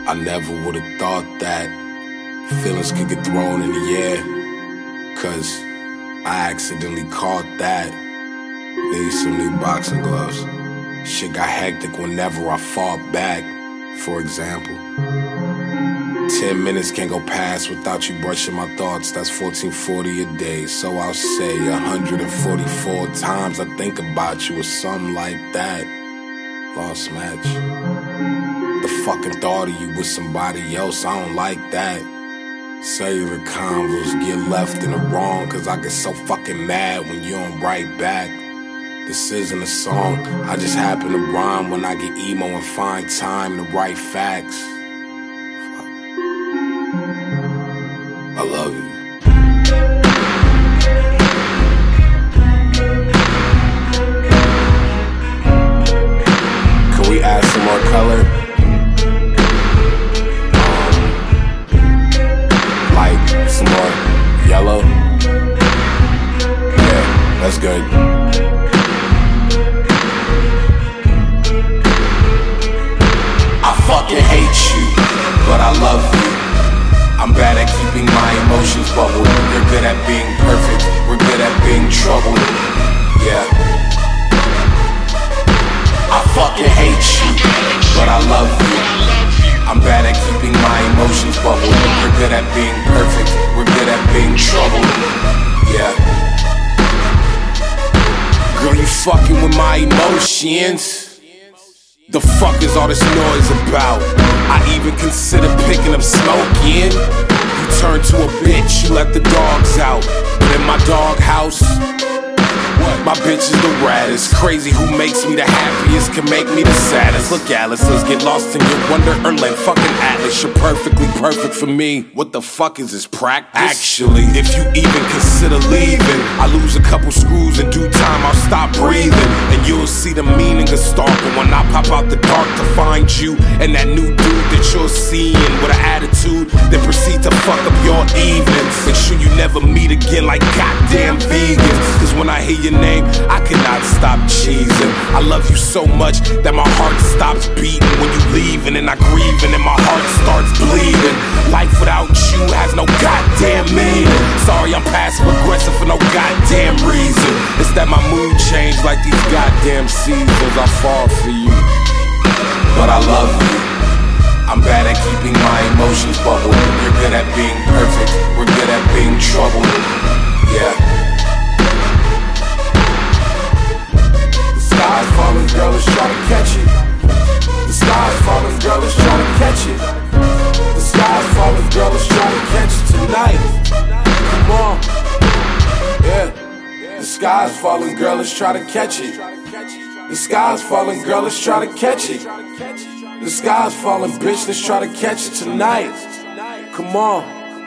I never would've thought that feelings could get thrown in the air, 'cause I accidentally caught that. Need some new boxing gloves. Shit got hectic whenever I fought back. For example, 10 minutes can't go past without you brushing my thoughts. That's 1440 a day. So I'll say 144 times I think about you or something like that. Lost match. The fucking thought of you with somebody else, I don't like that. Cellular convos get left in the wrong, 'cause I get so fucking mad when you don't write back. This isn't a song, I just happen to rhyme when I get emo and find time to write facts. Fuck. I love you. Can we add some more color? Like some more yellow? Yeah, that's good. I fucking hate you, but I love you. I'm bad at keeping my emotions bubbled. You're good at being perfect, we're good at being troubled. Yeah. I fucking hate you, but I love you. I'm bad at keeping my emotions bubbled. You're good at being perfect, we're good at being troubled. Yeah. Girl, you fucking with my emotions. The fuck is all this noise about? I even consider picking up smoking. You turn to a bitch, you let the dogs out. But in my doghouse, my bitch is the raddest. Crazy who makes me the happiest can make me the saddest. Look, Alice, let's get lost in your wonderland. Fucking Atlas, you're perfectly perfect for me. What the fuck is this practice? Actually, if you even consider leaving, I lose a couple screws in due time, I'll stop breathing. And you'll see the meaning of stalking when I pop out the dark to find you and that new dude that you're seeing with an attitude, then proceed to fuck up your evenings. Make sure you never meet again like goddamn vegans. 'Cause when I hear your name, I cannot stop cheesing. I love you so much that my heart stops beating when you leaving, and I grieving and my heart starts bleeding. Life without you has no goddamn meaning. Sorry, I'm passive aggressive for no goddamn reason. It's that my mood changed like these goddamn seasons. I fall for you, but I love you. I'm bad at keeping my emotions bubbled. You're good at being perfect, we're good at being troubled. Yeah. The sky's falling, girl, let's try to catch it. The sky's falling, girl, let's try to catch it. The sky's falling, girl, let's try to catch it tonight. Come on. Yeah. The sky's falling, girl, let's try to catch it. The sky's falling, girl, let's try to catch it. The sky's falling, bitch, let's try to catch it tonight. Come on.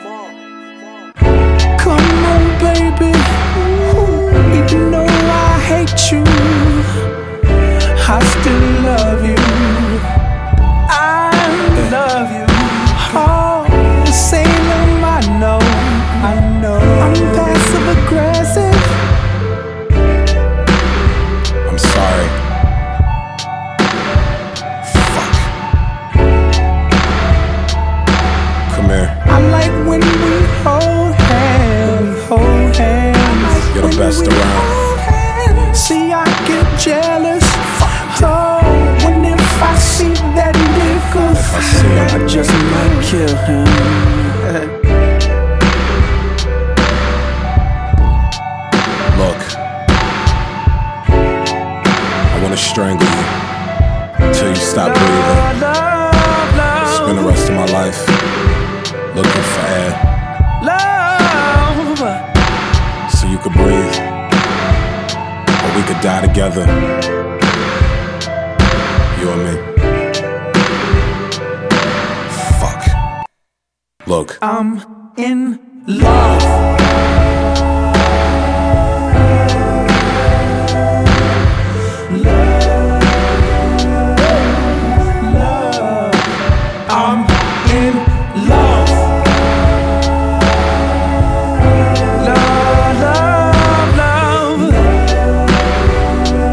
Come on, baby. Even though I hate you, I still love you. I love you. Oh, Salem, I know. I'm passive aggressive. I'm sorry. Fuck. Come here. I like when we hold hands. You're the best around. See, I get jealous. Oh, when if I see that nigga, I just might kill him. Look, I wanna strangle you until you stop breathing. Spend the rest of my life looking for air, so you could breathe, or we could die together. You and me. Fuck. Look, I'm in love. I'm in love.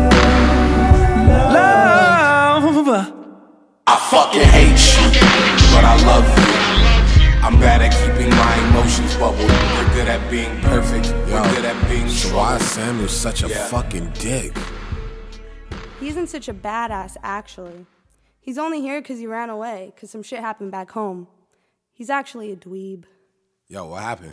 I fucking hate you, but I love you. I'm bad at keeping my emotions bubbled. We're good at being perfect. We're good at being so why is Samuel such a fucking dick? He isn't such a badass, actually. He's only here because he ran away, because some shit happened back home. He's actually a dweeb. Yo, what happened?